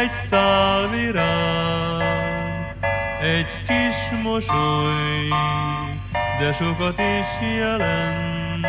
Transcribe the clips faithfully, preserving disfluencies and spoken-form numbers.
egy szál virág, egy kis mosoly, de sokat is jelent.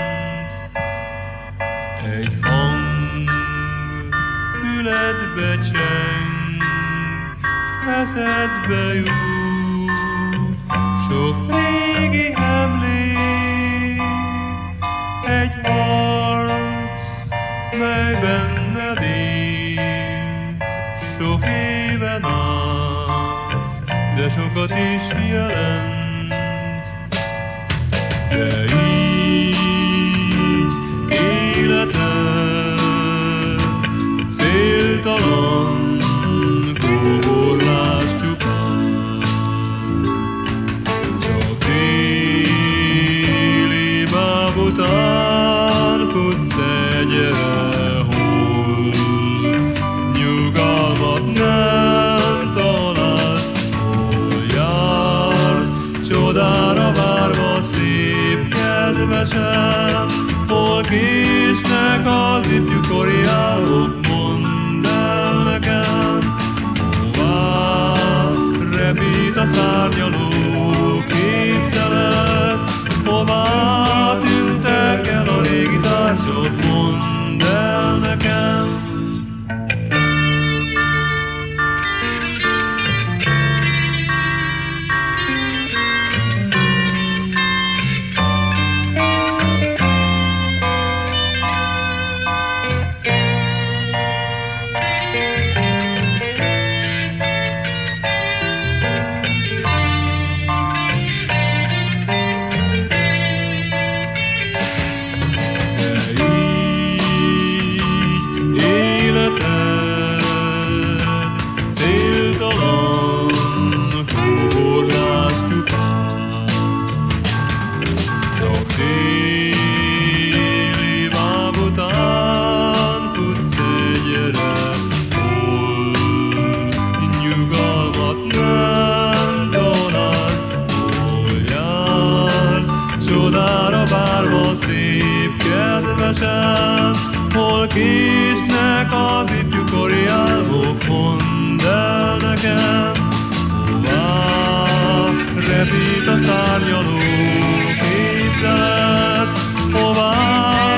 Egy hang füledbe cseng, eszedbe jut sok régi emlék. Egy harc, mely benned él sok éven át, de sokat is jelent. De így életed céltalan kóborlás csupán, csak téli báb után futsz egyre, hol nyugalmat nem találsz, hol jársz csodára várva szép kedvesem, hol késnek az ifjúkori álmok, mondd el nekem, hová repít a szárnyaló képzelet, hová tűntek el a régi társak, mondd el nekem. Téli báb után futsz egyre, hol nyugalmat nem találsz, hol jársz csodára várva szép kedvesem, hol késnek az ifjúkori álmok, mondd el nekem, hová repít a szárnyaló képzelet, hová